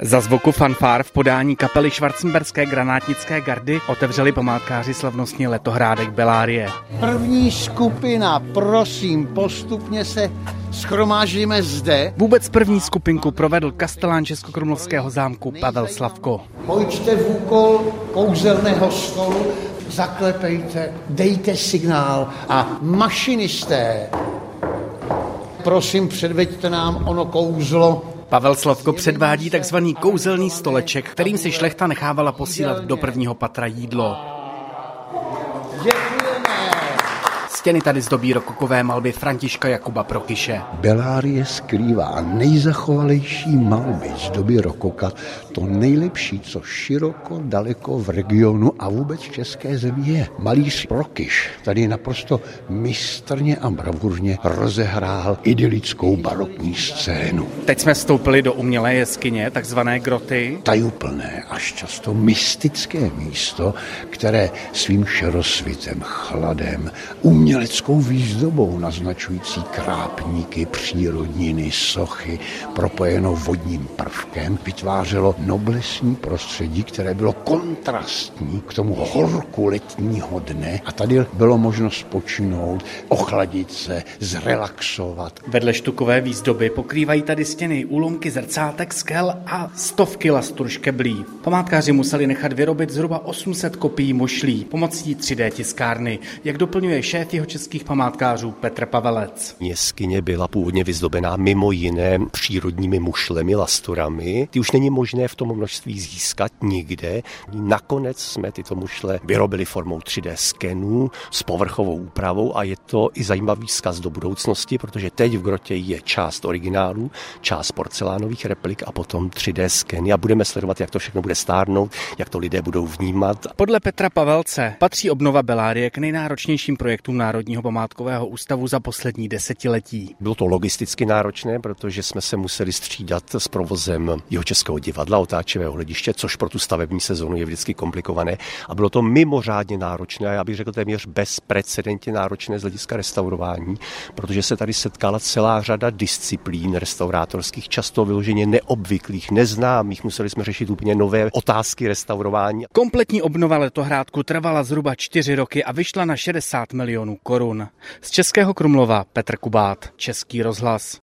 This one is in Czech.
Za zvuku fanfár v podání kapely Schwarzenberské granátnické gardy otevřeli památkáři slavnostní letohrádek Bellarie. První skupina, prosím, postupně se shromáždíme zde. Vůbec první skupinku provedl kastelán Českokrumlovského zámku Pavel Slavko. Pojďte v úkol kouzelného stolu, zaklepejte, dejte signál a mašinisté, prosím, předveďte nám ono kouzlo. Pavel Slavko předvádí takzvaný kouzelný stoleček, kterým si šlechta nechávala posílat do prvního patra jídlo. Děkujeme. Stěny tady zdobí rokokové malby Františka Jakuba Prokyše. Bellarie skrývá nejzachovalejší malby z doby rokoka, to nejlepší, co široko, daleko v regionu a vůbec v české zemi je. Malíř Prokyš tady naprosto mistrně a bravurně rozehrál idylickou barokní scénu. Teď jsme vstoupili do umělé jeskyně, takzvané groty. Tajuplné, až často mystické místo, které svým šerosvitem, chladem, uměleckou výzdobou naznačující krápníky, přírodniny, sochy, propojeno vodním prvkem, vytvářelo noblesní prostředí, které bylo kontrastní k tomu horku letního dne a tady bylo možno spočinout, ochladit se, zrelaxovat. Vedle štukové výzdoby pokrývají tady stěny úlomky zrcátek, skel a stovky lastur škeblí. Památkáři museli nechat vyrobit zhruba 800 kopií mušlí pomocí 3D tiskárny, jak doplňuje šéf jeho českých památkářů Petr Pavelec. Jeskyně byla původně vyzdobená mimo jiné přírodními mušlemi, lasturami. Ty už není možné v tom množství získat nikde. Nakonec jsme tyto mušle vyrobili formou 3D skenů s povrchovou úpravou a je to i zajímavý vzkaz do budoucnosti, protože teď v grotě je část originálů, část porcelánových replik a potom 3D skeny a budeme sledovat, jak to všechno bude stárnout, jak to lidé budou vnímat. Podle Petra Pavelce patří obnova Bellarie k nejnáročnějším projektům Národního památkového ústavu za poslední desetiletí. Bylo to logisticky náročné, protože jsme se museli střídat s provozem Jihočeského divadla, otáčivého hlediště, což pro tu stavební sezónu je vždycky komplikované. A bylo to mimořádně náročné a já bych řekl téměř bezprecedentně náročné z hlediska restaurování, protože se tady setkala celá řada disciplín restaurátorských, často vyloženě neobvyklých, neznámých. Museli jsme řešit úplně nové otázky restaurování. Kompletní obnova letohrádku trvala zhruba 4 roky a vyšla na 60 milionů korun. Z Českého Krumlova Petr Kubát, Český rozhlas.